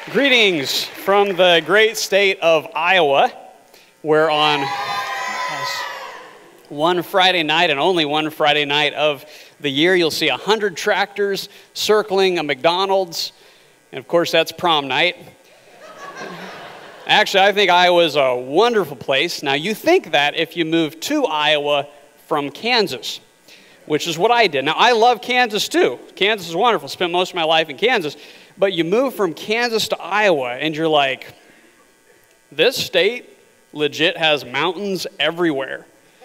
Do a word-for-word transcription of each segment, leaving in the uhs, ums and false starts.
Greetings from the great state of Iowa, where on one Friday night and only one Friday night of the year, you'll see a hundred tractors circling a McDonald's, and of course that's prom night. Actually, I think Iowa is a wonderful place. Now, you think that if you move to Iowa from Kansas, which is what I did. Now, I love Kansas too. Kansas is wonderful. Spent most of my life in Kansas. But you move from Kansas to Iowa, and you're like, this state legit has mountains everywhere.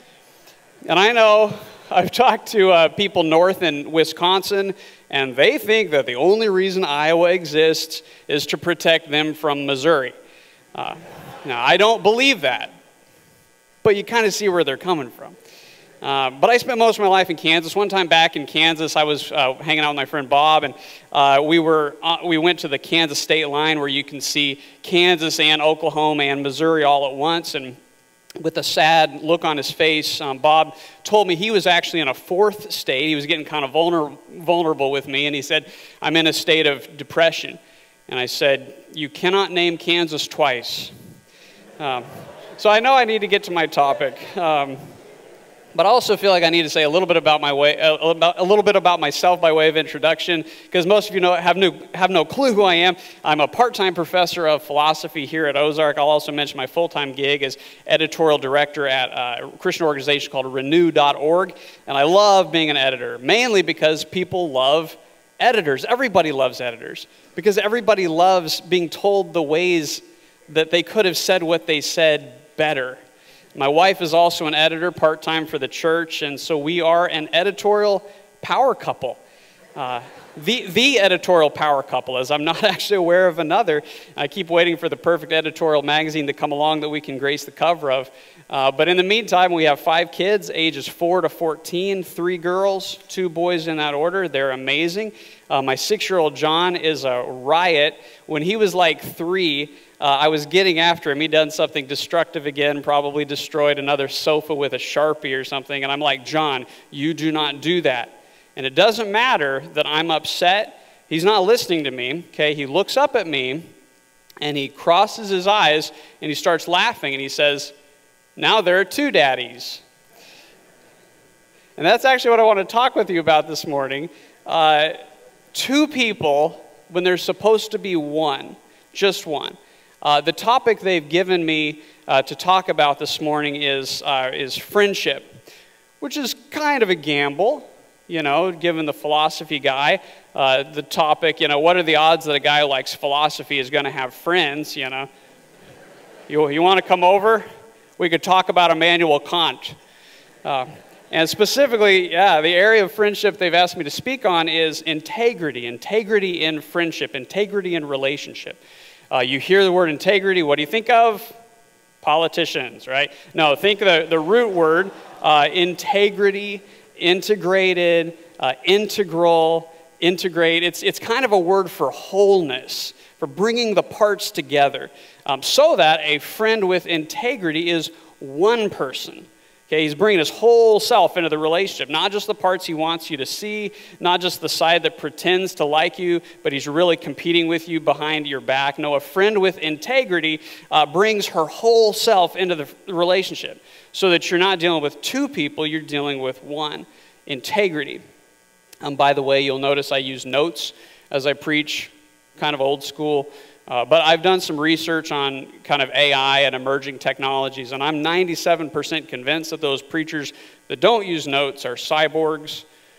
And I know I've talked to uh, people north in Wisconsin, and they think that the only reason Iowa exists is to protect them from Missouri. Uh, now, I don't believe that, but you kind of see where they're coming from. Uh, but I spent most of my life in Kansas. One time back in Kansas, I was uh, hanging out with my friend Bob, and uh, we were uh, we went to the Kansas state line where you can see Kansas and Oklahoma and Missouri all at once. And with a sad look on his face, um, Bob told me he was actually in a fourth state. He was getting kind of vulner- vulnerable with me, and he said, "I'm in a state of depression." And I said, "You cannot name Kansas twice." Um, so I know I need to get to my topic. Um, But I also feel like I need to say a little bit about my way, a, a little bit about myself by way of introduction, because most of you know have no have no clue who I am. I'm a part-time professor of philosophy here at Ozark. I'll also mention my full-time gig as editorial director at a Christian organization called renew dot org, and I love being an editor, mainly because people love editors. Everybody loves editors, because everybody loves being told the ways that they could have said what they said better. My wife is also an editor part-time for the church, and so we are an editorial power couple. Uh, the, the editorial power couple, as I'm not actually aware of another. I keep waiting for the perfect editorial magazine to come along that we can grace the cover of. Uh, but in the meantime, we have five kids, ages four to fourteen, three girls, two boys in that order. They're amazing. Uh, my six-year-old John is a riot. When he was like three, Uh, I was getting after him. He'd done something destructive again, probably destroyed another sofa with a Sharpie or something. And I'm like, "John, you do not do that." And it doesn't matter that I'm upset. He's not listening to me, okay? He looks up at me, and he crosses his eyes, and he starts laughing, and he says, "Now there are two daddies." And that's actually what I want to talk with you about this morning. Uh, two people when there's supposed to be one, just one. Uh, the topic they've given me uh, to talk about this morning is uh, is friendship, which is kind of a gamble, you know, given the philosophy guy. Uh, the topic, you know, what are the odds that a guy who likes philosophy is going to have friends, you know? You, you want to come over? We could talk about Immanuel Kant. Uh, and specifically, yeah, the area of friendship they've asked me to speak on is integrity, integrity in friendship, integrity in relationship. Uh, you hear the word integrity, what do you think of? Politicians, right? No, think of the, the root word, uh, integrity, integrated, uh, integral, integrate. It's, it's kind of a word for wholeness, for bringing the parts together, um, so that a friend with integrity is one person. Okay, he's bringing his whole self into the relationship, not just the parts he wants you to see, not just the side that pretends to like you, but he's really competing with you behind your back. No, a friend with integrity uh, brings her whole self into the relationship, so that you're not dealing with two people, you're dealing with one. Integrity. Um, by the way, you'll notice I use notes as I preach, kind of old school. Uh, but I've done some research on kind of A I and emerging technologies, and I'm ninety-seven percent convinced that those preachers that don't use notes are cyborgs.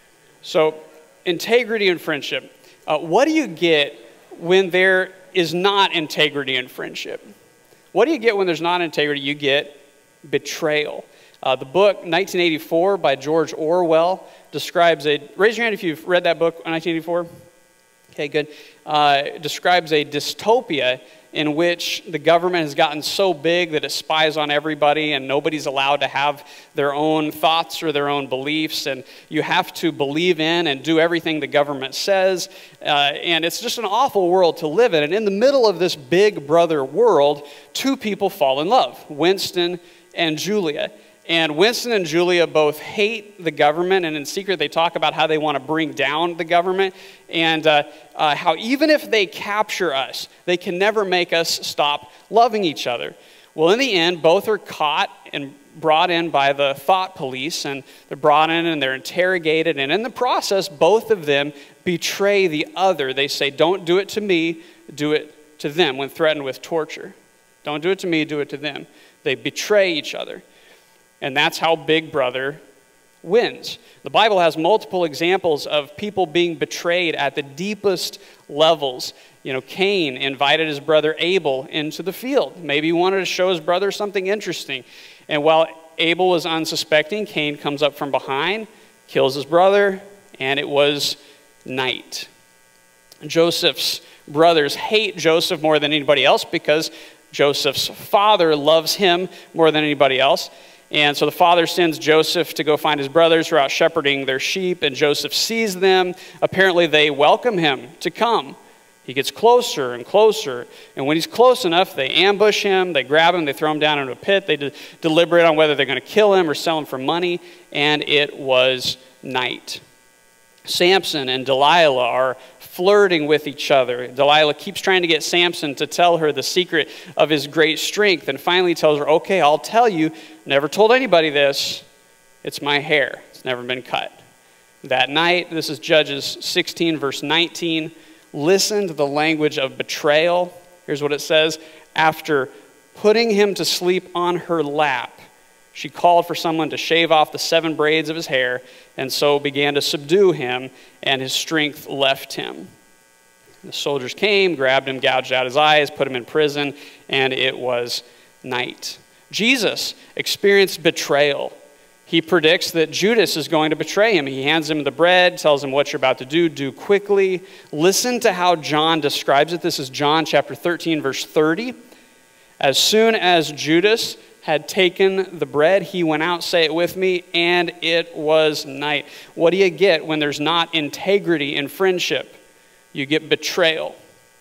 So, integrity and friendship. Uh, what do you get when there is not integrity in friendship? What do you get when there's not integrity? You get betrayal. Uh, the book nineteen eighty-four by George Orwell describes a, raise your hand if you've read that book, nineteen eighty-four. Okay, good. Uh, describes a dystopia in which the government has gotten so big that it spies on everybody and nobody's allowed to have their own thoughts or their own beliefs, and you have to believe in and do everything the government says, uh, and it's just an awful world to live in. And in the middle of this big brother world, two people fall in love, Winston and Julia. And Winston and Julia both hate the government, and in secret they talk about how they want to bring down the government, and uh, uh, how even if they capture us, they can never make us stop loving each other. Well, in the end, both are caught and brought in by the thought police, and they're brought in and they're interrogated, and in the process, both of them betray the other. They say, don't do it to me, do it to them, when threatened with torture. Don't do it to me, do it to them. They betray each other. And that's how Big Brother wins. The Bible has multiple examples of people being betrayed at the deepest levels. You know, Cain invited his brother Abel into the field. Maybe he wanted to show his brother something interesting. And while Abel was unsuspecting, Cain comes up from behind, kills his brother, and it was night. Joseph's brothers hate Joseph more than anybody else because Joseph's father loves him more than anybody else. And so the father sends Joseph to go find his brothers who are out shepherding their sheep, and Joseph sees them. Apparently they welcome him to come. He gets closer and closer, and when he's close enough, they ambush him, they grab him, they throw him down into a pit, they de- deliberate on whether they're going to kill him or sell him for money, and it was night. Samson and Delilah are flirting with each other. Delilah keeps trying to get Samson to tell her the secret of his great strength, and finally tells her, okay, I'll tell you. Never told anybody this. It's my hair. It's never been cut. That night, this is Judges sixteen, verse nineteen. Listen to the language of betrayal. Here's what it says. After putting him to sleep on her lap, she called for someone to shave off the seven braids of his hair, and so began to subdue him, and his strength left him. The soldiers came, grabbed him, gouged out his eyes, put him in prison, and it was night. Jesus experienced betrayal. He predicts that Judas is going to betray him. He hands him the bread, tells him what you're about to do, do quickly. Listen to how John describes it. This is John chapter thirteen, verse thirty. As soon as Judas had taken the bread, he went out, say it with me, and it was night. What do you get when there's not integrity in friendship? You get betrayal.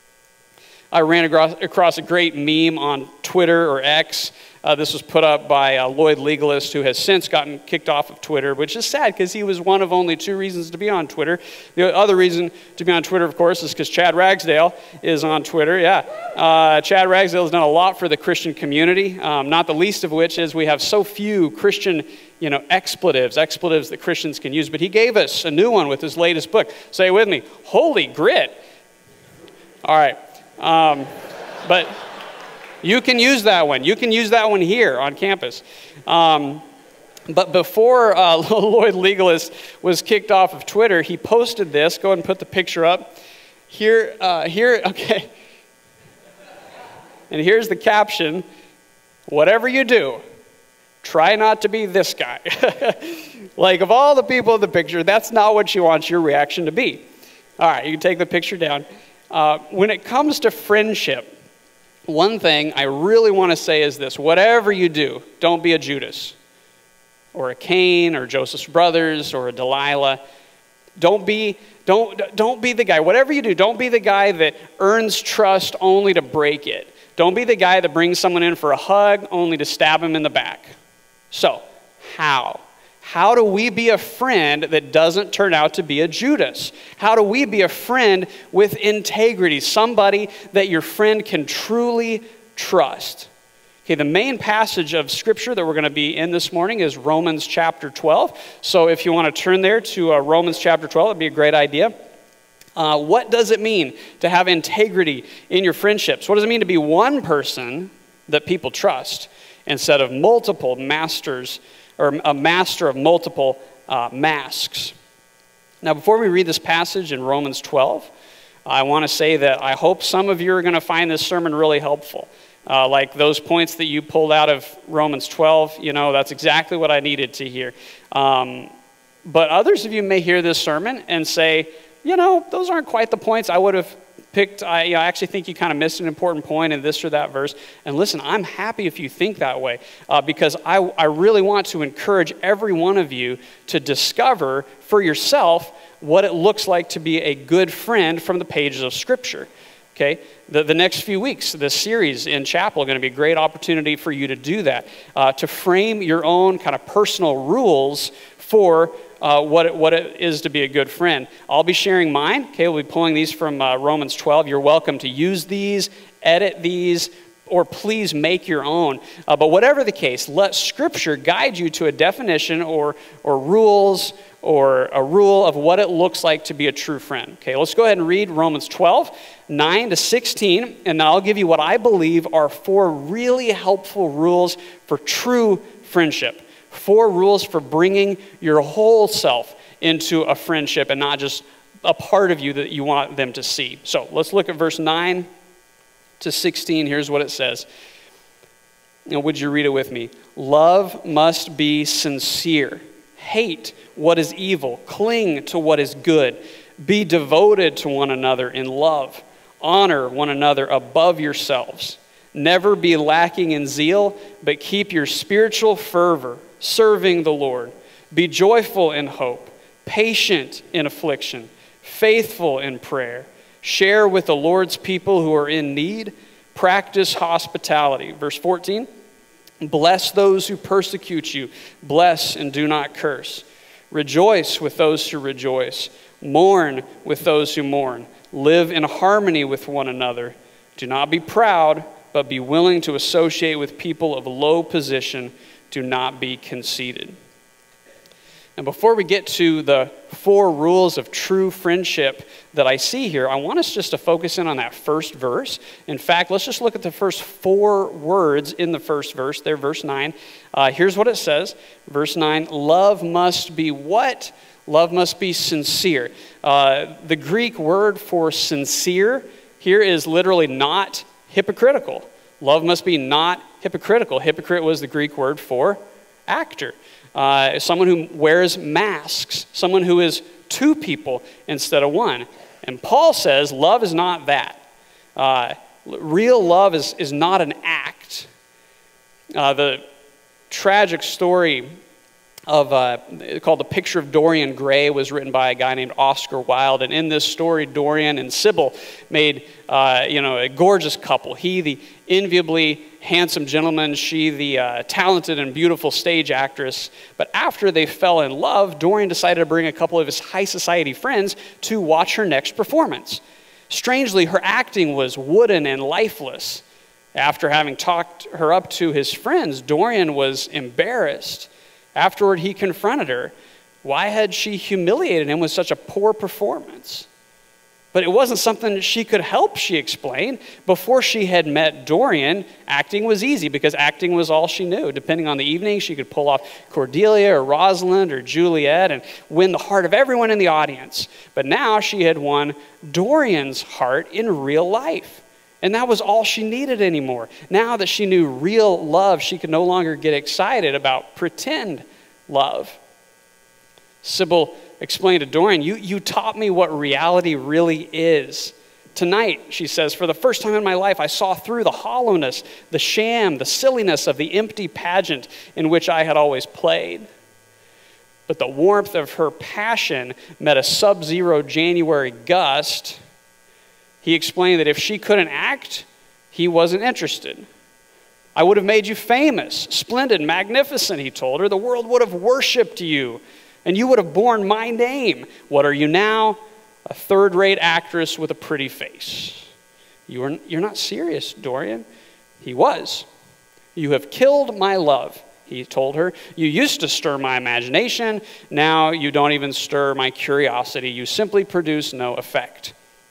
I ran across a great meme on Twitter or X. Uh, this was put up by uh, Lloyd Legalist, who has since gotten kicked off of Twitter, which is sad because he was one of only two reasons to be on Twitter. The other reason to be on Twitter, of course, is because Chad Ragsdale is on Twitter. Yeah, uh, Chad Ragsdale has done a lot for the Christian community, um, not the least of which is we have so few Christian, you know, expletives, expletives that Christians can use. But he gave us a new one with his latest book. Say it with me, Holy Grit. All right, um, but... You can use that one. You can use that one here on campus. Um, but before uh, Lloyd Legalist was kicked off of Twitter, he posted this. Go ahead and put the picture up. Here, uh, here, okay. And here's the caption. Whatever you do, try not to be this guy. Like, of all the people in the picture, that's not what you want your reaction to be. All right, you can take the picture down. Uh, when it comes to friendship, one thing I really want to say is this. Whatever you do, don't be a Judas or a Cain or Joseph's brothers or a Delilah. Don't be, don't, don't be the guy. Whatever you do, don't be the guy that earns trust only to break it. Don't be the guy that brings someone in for a hug only to stab him in the back. So, how? How do we be a friend that doesn't turn out to be a Judas? How do we be a friend with integrity? Somebody that your friend can truly trust. Okay, the main passage of Scripture that we're going to be in this morning is Romans chapter twelve. So if you want to turn there to uh, Romans chapter twelve, that'd be a great idea. Uh, what does it mean to have integrity in your friendships? What does it mean to be one person that people trust instead of multiple masters or a master of multiple uh, masks? Now, before we read this passage in Romans twelve, I want to say that I hope some of you are going to find this sermon really helpful. Uh, like those points that you pulled out of Romans twelve, you know, that's exactly what I needed to hear. Um, but others of you may hear this sermon and say, you know, those aren't quite the points I would have picked. I, you know, I actually think you kind of missed an important point in this or that verse. And listen, I'm happy if you think that way uh, because I, I really want to encourage every one of you to discover for yourself what it looks like to be a good friend from the pages of Scripture. Okay, the, the next few weeks, this series in chapel are going to be a great opportunity for you to do that, uh, to frame your own kind of personal rules for uh, what, it, what it is to be a good friend. I'll be sharing mine. Okay, we'll be pulling these from uh, Romans twelve. You're welcome to use these, edit these, or please make your own. Uh, but whatever the case, let Scripture guide you to a definition or, or rules or a rule of what it looks like to be a true friend. Okay, let's go ahead and read Romans twelve, nine to sixteen, and I'll give you what I believe are four really helpful rules for true friendship. Four rules for bringing your whole self into a friendship and not just a part of you that you want them to see. So let's look at verse nine to sixteen. Here's what it says. Now, would you read it with me? Love must be sincere. Hate what is evil. Cling to what is good. Be devoted to one another in love. Honor one another above yourselves. Never be lacking in zeal, but keep your spiritual fervor, serving the Lord. Be joyful in hope, patient in affliction, faithful in prayer. Share with the Lord's people who are in need. Practice hospitality. Verse fourteen. Bless those who persecute you. Bless and do not curse. Rejoice with those who rejoice. Mourn with those who mourn. Live in harmony with one another. Do not be proud, but be willing to associate with people of low position. Do not be conceited. And before we get to the four rules of true friendship that I see here, I want us just to focus in on that first verse. In fact, let's just look at the first four words in the first verse there, verse nine. Uh, here's what it says. Verse nine, love must be what? Love must be sincere. Uh, the Greek word for sincere here is literally not hypocritical. Love must be not hypocritical. Hypocrite was the Greek word for actor. Uh, someone who wears masks, someone who is two people instead of one. And Paul says love is not that. Uh, real love is, is not an act. Uh, the tragic story of uh, called The Picture of Dorian Gray was written by a guy named Oscar Wilde, and in this story, Dorian and Sybil made uh, you know a gorgeous couple. He, the enviably handsome gentleman, she, the uh, talented and beautiful stage actress. But after they fell in love, Dorian decided to bring a couple of his high society friends to watch her next performance. Strangely, her acting was wooden and lifeless. After having talked her up to his friends, Dorian was embarrassed. Afterward, he confronted her. Why had she humiliated him with such a poor performance? But it wasn't something she could help, she explained. Before she had met Dorian, acting was easy because acting was all she knew. Depending on the evening, she could pull off Cordelia or Rosalind or Juliet and win the heart of everyone in the audience. But now she had won Dorian's heart in real life. And that was all she needed anymore. Now that she knew real love, she could no longer get excited about pretend love. Sybil explained to Dorian, you, you taught me what reality really is. Tonight, she says, for the first time in my life, I saw through the hollowness, the sham, the silliness of the empty pageant in which I had always played. But the warmth of her passion met a sub-zero January gust. He explained that if she couldn't act, he wasn't interested. I would have made you famous, splendid, magnificent, he told her. The world would have worshipped you, and you would have borne my name. What are you now? A third-rate actress with a pretty face. You are, you're not serious, Dorian. He was. You have killed my love, he told her. You used to stir my imagination. Now you don't even stir my curiosity. You simply produce no effect.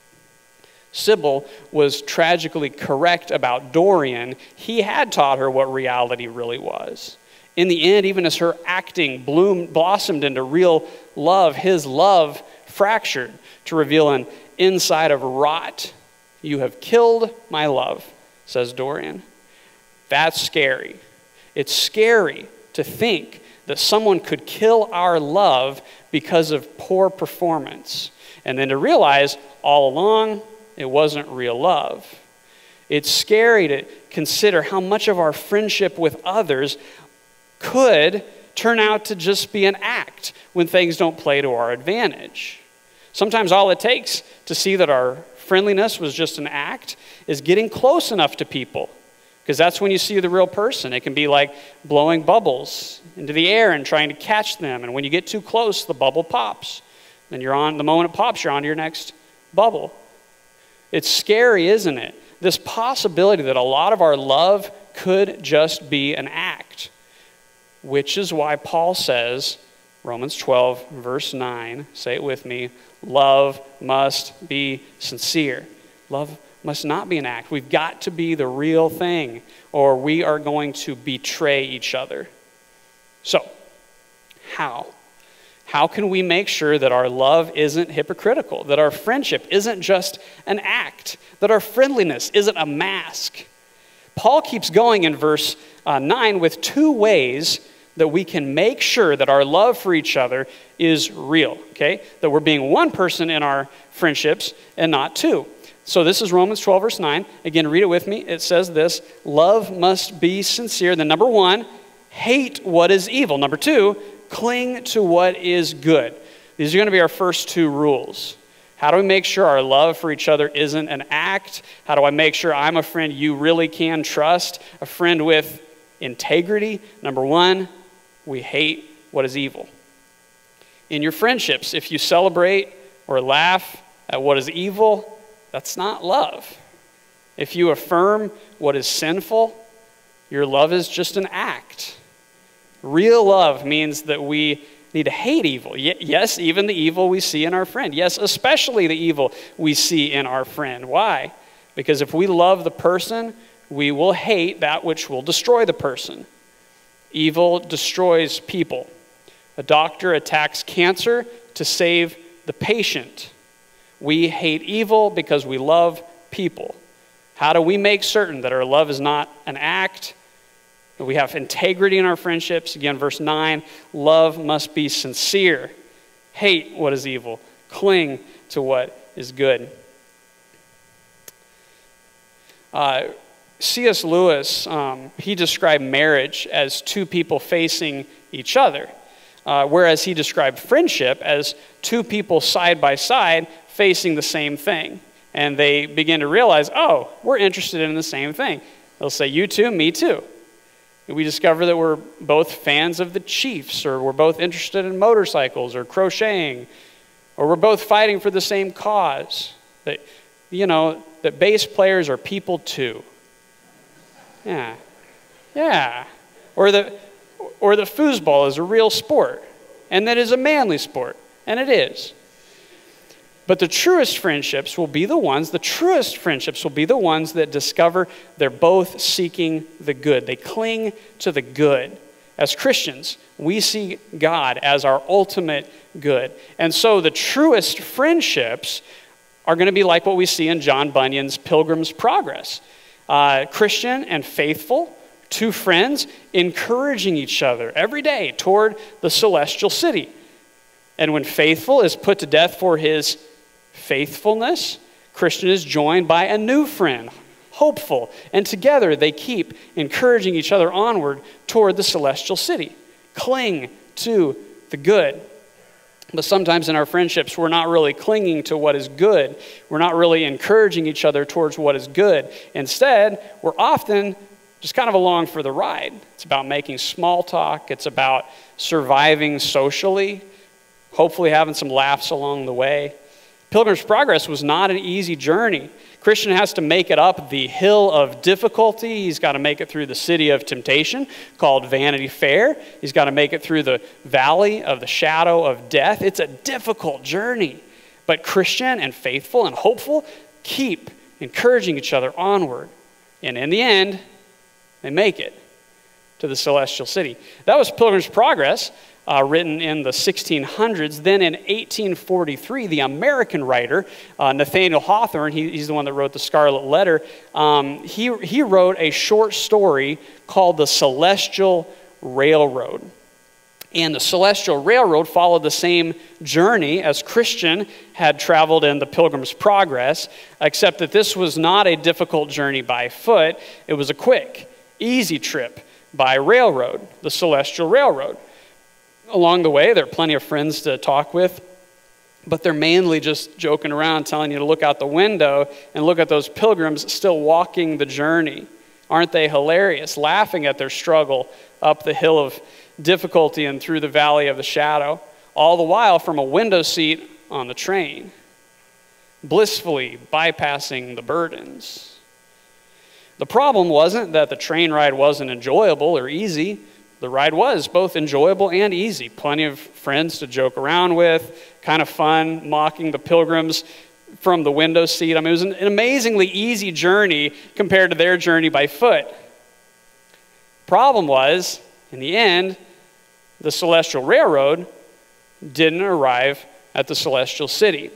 Sybil was tragically correct about Dorian. He had taught her what reality really was. In the end, even as her acting bloomed, blossomed into real love, his love fractured to reveal an inside of rot. You have killed my love, says Dorian. That's scary. It's scary to think that someone could kill our love because of poor performance. And then to realize all along, it wasn't real love. It's scary to consider how much of our friendship with others could turn out to just be an act when things don't play to our advantage. Sometimes all it takes to see that our friendliness was just an act is getting close enough to people, because that's when you see the real person. It can be like blowing bubbles into the air and trying to catch them. And when you get too close, the bubble pops. Then you're on, the moment it pops, you're on to your next bubble. It's scary, isn't it? This possibility that a lot of our love could just be an act, which is why Paul says, Romans twelve, verse nine, say it with me, love must be sincere. Love must not be an act. We've got to be the real thing, or we are going to betray each other. So, how? How can we make sure that our love isn't hypocritical, that our friendship isn't just an act, that our friendliness isn't a mask? Paul keeps going in verse uh, nine with two ways that we can make sure that our love for each other is real, okay? That we're being one person in our friendships and not two. So this is Romans twelve, verse nine. Again, read it with me. It says this, love must be sincere. Then number one, hate what is evil. Number two, cling to what is good. These are going to be our first two rules. How do we make sure our love for each other isn't an act? How do I make sure I'm a friend you really can trust? A friend with integrity. Number one, we hate what is evil. In your friendships, if you celebrate or laugh at what is evil, that's not love. If you affirm what is sinful, your love is just an act. Real love means that we need to hate evil. Yes, even the evil we see in our friend. Yes, especially the evil we see in our friend. Why? Because if we love the person, we will hate that which will destroy the person. Evil destroys people. A doctor attacks cancer to save the patient. We hate evil because we love people. How do we make certain that our love is not an act? That we have integrity in our friendships? Again, verse nine, love must be sincere. Hate what is evil. Cling to what is good. Uh, C S Lewis, um, he described marriage as two people facing each other, uh, whereas he described friendship as two people side by side facing the same thing. And they begin to realize, oh, we're interested in the same thing. They'll say, you too, me too. And we discover that we're both fans of the Chiefs, or we're both interested in motorcycles or crocheting, or we're both fighting for the same cause. That, you know, that bass players are people too. Yeah, yeah. Or the, or the foosball is a real sport, and that is a manly sport, and it is. But the truest friendships will be the ones, the truest friendships will be the ones that discover they're both seeking the good. They cling to the good. As Christians, we see God as our ultimate good. And so the truest friendships are going to be like what we see in John Bunyan's Pilgrim's Progress. Uh, Christian and faithful, two friends encouraging each other every day toward the celestial city. And when faithful is put to death for his faithfulness, Christian is joined by a new friend, hopeful, and together they keep encouraging each other onward toward the celestial city. Cling to the good. But sometimes in our friendships, we're not really clinging to what is good. We're not really encouraging each other towards what is good. Instead, we're often just kind of along for the ride. It's about making small talk. It's about surviving socially, hopefully having some laughs along the way. Pilgrim's Progress was not an easy journey. Christian has to make it up the hill of difficulty. He's got to make it through the city of temptation called Vanity Fair. He's got to make it through the valley of the shadow of death. It's a difficult journey. But Christian and faithful and hopeful keep encouraging each other onward. And in the end, they make it to the celestial city. That was Pilgrim's Progress. Uh, written in the sixteen hundreds. Then in eighteen forty-three, the American writer, uh, Nathaniel Hawthorne, he, he's the one that wrote the Scarlet Letter, um, he, he wrote a short story called The Celestial Railroad. And the Celestial Railroad followed the same journey as Christian had traveled in the Pilgrim's Progress, except that this was not a difficult journey by foot. It was a quick, easy trip by railroad, the Celestial Railroad. Along the way, there are plenty of friends to talk with but they're mainly just joking around, telling you to look out the window and look at those pilgrims still walking the journey. Aren't they hilarious? Laughing at their struggle up the hill of difficulty and through the valley of the shadow, all the while from a window seat on the train, blissfully bypassing the burdens. The problem wasn't that the train ride wasn't enjoyable or easy. The ride was both enjoyable and easy. Plenty of friends to joke around with, kind of fun, mocking the pilgrims from the window seat. I mean, it was an, an amazingly easy journey compared to their journey by foot. Problem was, in the end, the Celestial Railroad didn't arrive at the Celestial City.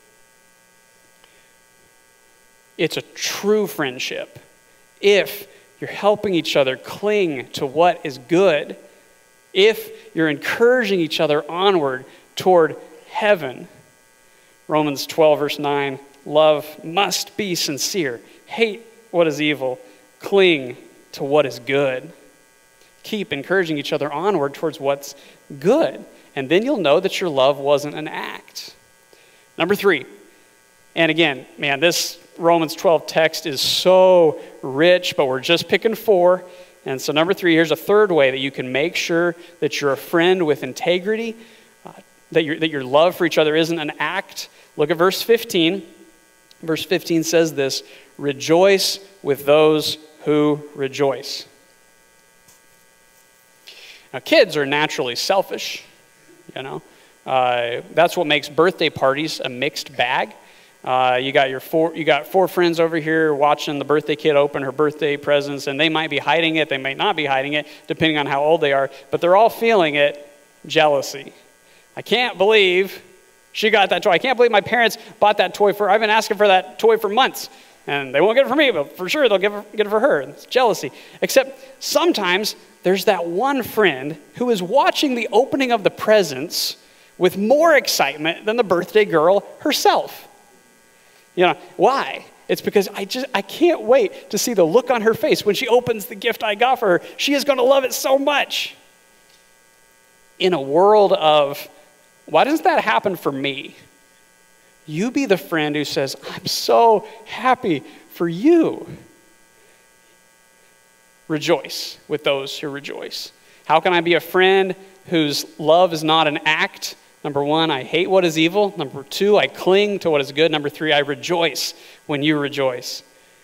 It's a true friendship if you're helping each other cling to what is good, if you're encouraging each other onward toward heaven. Romans twelve, verse nine, love must be sincere. Hate what is evil. Cling to what is good. Keep encouraging each other onward towards what's good. And then you'll know that your love wasn't an act. Number three, and again, man, this Romans twelve text is so rich, but we're just picking four. And so number three, here's a third way that you can make sure that you're a friend with integrity, uh, that, your, that your love for each other isn't an act. Look at verse fifteen. Verse fifteen says this, rejoice with those who rejoice. Now, kids are naturally selfish, you know. Uh, that's what makes birthday parties a mixed bag. Uh, you got your four, you got four friends over here watching the birthday kid open her birthday presents, and they might be hiding it, they might not be hiding it, depending on how old they are, but they're all feeling it, jealousy. I can't believe she got that toy. I can't believe my parents bought that toy for her. I've been asking for that toy for months, and they won't get it for me, but for sure they'll give it, get it for her. It's jealousy. Except sometimes there's that one friend who is watching the opening of the presents with more excitement than the birthday girl herself. You know, why? It's because I just, I can't wait to see the look on her face when she opens the gift I got for her. She is going to love it so much. In a world of, why doesn't that happen for me? You be the friend who says, I'm so happy for you. Rejoice with those who rejoice. How can I be a friend whose love is not an act? Number one, I hate what is evil. Number two, I cling to what is good. Number three, I rejoice when you rejoice.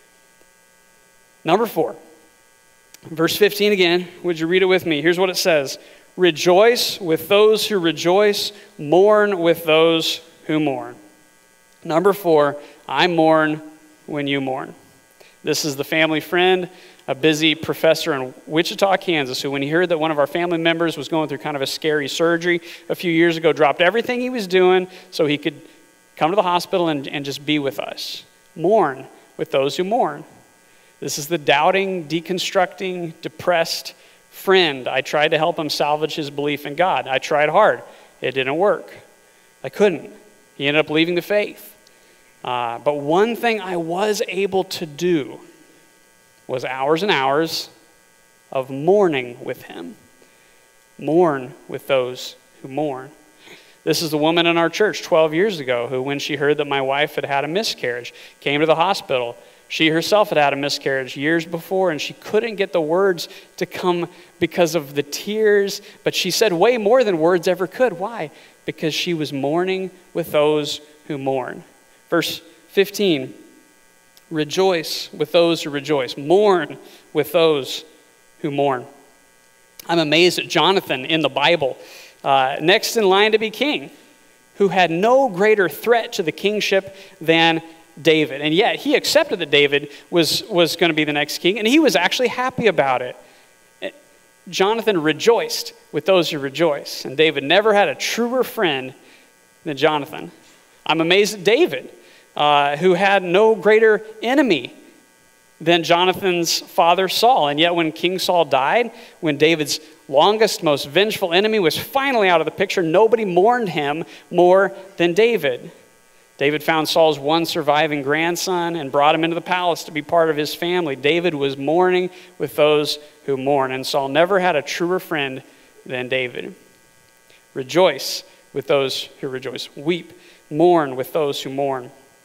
Number four, verse fifteen again. Would you read it with me? Here's what it says. Rejoice with those who rejoice. Mourn with those who mourn. Number four, I mourn when you mourn. This is the family friend, a busy professor in Wichita, Kansas, who when he heard that one of our family members was going through kind of a scary surgery a few years ago, dropped everything he was doing so he could come to the hospital and, and just be with us. Mourn with those who mourn. This is the doubting, deconstructing, depressed friend. I tried to help him salvage his belief in God. I tried hard. It didn't work. I couldn't. He ended up leaving the faith. Uh, but one thing I was able to do was hours and hours of mourning with him. Mourn with those who mourn. This is the woman in our church twelve years ago who, when she heard that my wife had had a miscarriage, came to the hospital. She herself had had a miscarriage years before, and she couldn't get the words to come because of the tears, but she said way more than words ever could. Why? Because she was mourning with those who mourn. Verse fifteen, rejoice with those who rejoice. Mourn with those who mourn. I'm amazed at Jonathan in the Bible, uh, next in line to be king, who had no greater threat to the kingship than David. And yet he accepted that David was, was going to be the next king, and he was actually happy about it. Jonathan rejoiced with those who rejoice, and David never had a truer friend than Jonathan. I'm amazed at David, uh, who had no greater enemy than Jonathan's father Saul. And yet when King Saul died, when David's longest, most vengeful enemy was finally out of the picture, nobody mourned him more than David. David found Saul's one surviving grandson and brought him into the palace to be part of his family. David was mourning with those who mourn, and Saul never had a truer friend than David. Rejoice with those who rejoice. Weep mourn with those who mourn.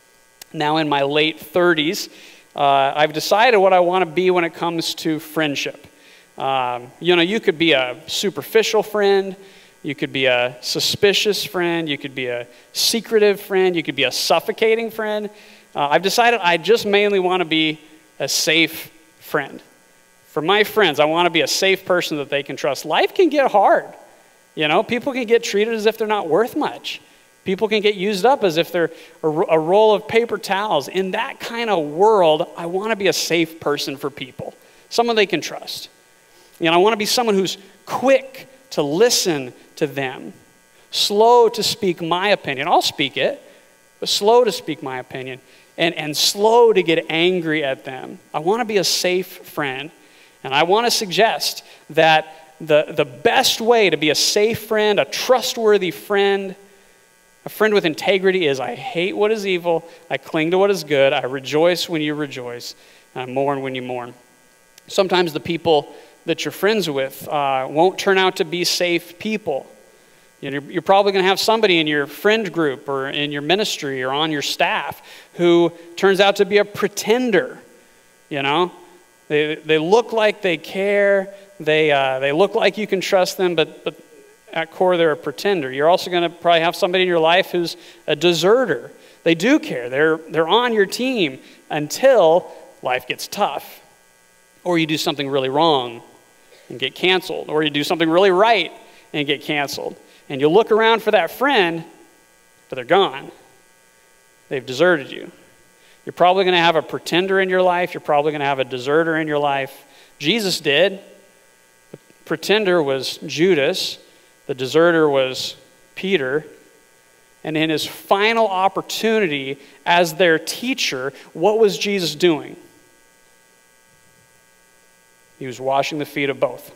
Now in my late thirties, uh, I've decided what I want to be when it comes to friendship. Um, you know, you could be a superficial friend, you could be a suspicious friend, you could be a secretive friend, you could be a suffocating friend. Uh, I've decided I just mainly want to be a safe friend. For my friends, I want to be a safe person that they can trust. Life can get hard. You know, people can get treated as if they're not worth much. People can get used up as if they're a, a roll of paper towels. In that kind of world, I want to be a safe person for people, someone they can trust. You know, I want to be someone who's quick to listen to them, slow to speak my opinion. I'll speak it, but slow to speak my opinion, and, and slow to get angry at them. I want to be a safe friend. And I want to suggest that the, the best way to be a safe friend, a trustworthy friend, a friend with integrity is I hate what is evil, I cling to what is good, I rejoice when you rejoice, and I mourn when you mourn. Sometimes the people that you're friends with uh, won't turn out to be safe people. You know, you're probably going to have somebody in your friend group or in your ministry or on your staff who turns out to be a pretender, you know. They they look like they care. They uh, they look like you can trust them, but but at core they're a pretender. You're also going to probably have somebody in your life who's a deserter. They do care. They're they're on your team until life gets tough, or you do something really wrong and get canceled, or you do something really right and get canceled. And you look around for that friend, but they're gone. They've deserted you. You're probably going to have a pretender in your life. You're probably going to have a deserter in your life. Jesus did. The pretender was Judas. The deserter was Peter. And in his final opportunity as their teacher, what was Jesus doing? He was washing the feet of both.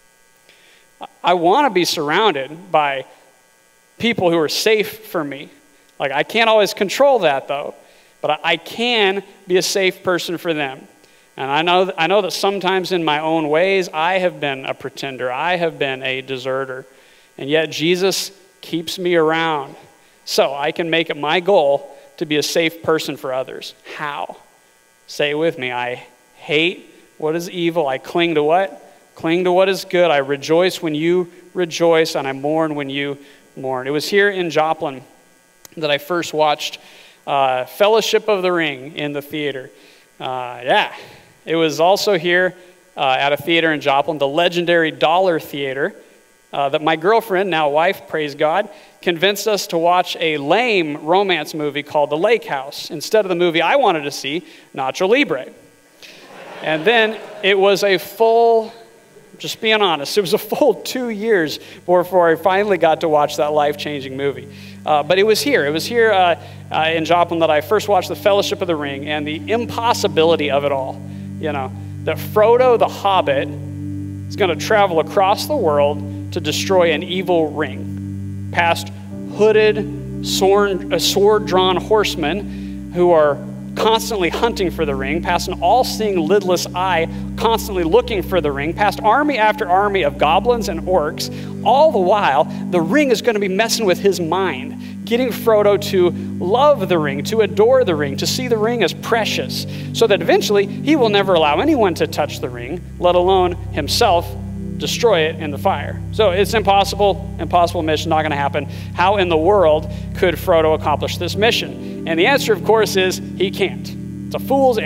I want to be surrounded by people who are safe for me. Like, I can't always control that, though. But I can be a safe person for them. And I know, I know that sometimes in my own ways, I have been a pretender. I have been a deserter. And yet Jesus keeps me around. So I can make it my goal to be a safe person for others. How? Say it with me. I hate what is evil. I cling to what? Cling to what is good. I rejoice when you rejoice, and I mourn when you mourn. It was here in Joplin that I first watched Uh, Fellowship of the Ring in the theater. Uh, yeah, it was also here uh, at a theater in Joplin, the legendary Dollar Theater, uh, that my girlfriend, now wife, praise God, convinced us to watch a lame romance movie called The Lake House instead of the movie I wanted to see, Nacho Libre. And then it was a full, just being honest, it was a full two years before I finally got to watch that life-changing movie. Uh, but it was here. It was here uh, uh, in Joplin that I first watched The Fellowship of the Ring, and the impossibility of it all. You know, that Frodo the Hobbit is going to travel across the world to destroy an evil ring, past hooded, sword, uh, sword-drawn horsemen who are constantly hunting for the ring, past an all-seeing lidless eye constantly looking for the ring, past army after army of goblins and orcs. All the while, the ring is going to be messing with his mind, getting Frodo to love the ring, to adore the ring, to see the ring as precious, so that eventually he will never allow anyone to touch the ring, let alone himself destroy it in the fire. So it's impossible, impossible mission, not going to happen. How in the world could Frodo accomplish this mission? And the answer, of course, is he can't. It's a fool's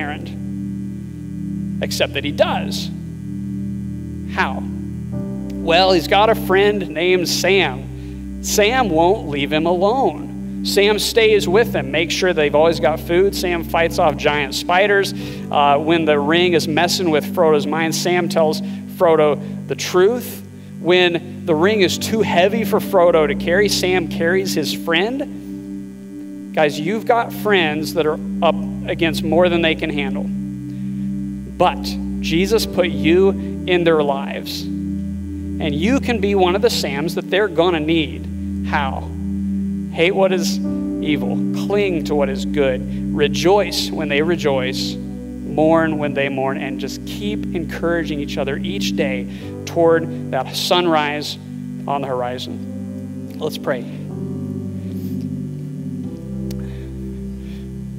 errand. Except that he does. How? Well, he's got a friend named Sam. Sam won't leave him alone. Sam stays with them, makes sure they've always got food. Sam fights off giant spiders. Uh, when the ring is messing with Frodo's mind, Sam tells Frodo the truth. When the ring is too heavy for Frodo to carry, Sam carries his friend. Guys, you've got friends that are up against more than they can handle. But Jesus put you in their lives. And you can be one of the Sams that they're going to need. How? Hate what is evil. Cling to what is good. Rejoice when they rejoice. Mourn when they mourn. And just keep encouraging each other each day toward that sunrise on the horizon. Let's pray.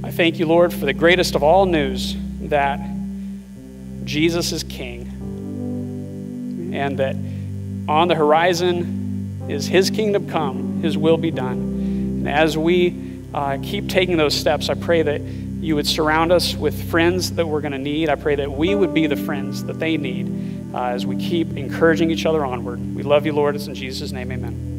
I thank you, Lord, for the greatest of all news, that Jesus is King, and that on the horizon is his kingdom come, his will be done. And as we uh, keep taking those steps, I pray that you would surround us with friends that we're going to need. I pray that we would be the friends that they need uh, as we keep encouraging each other onward. We love you, Lord. It's in Jesus' name, amen.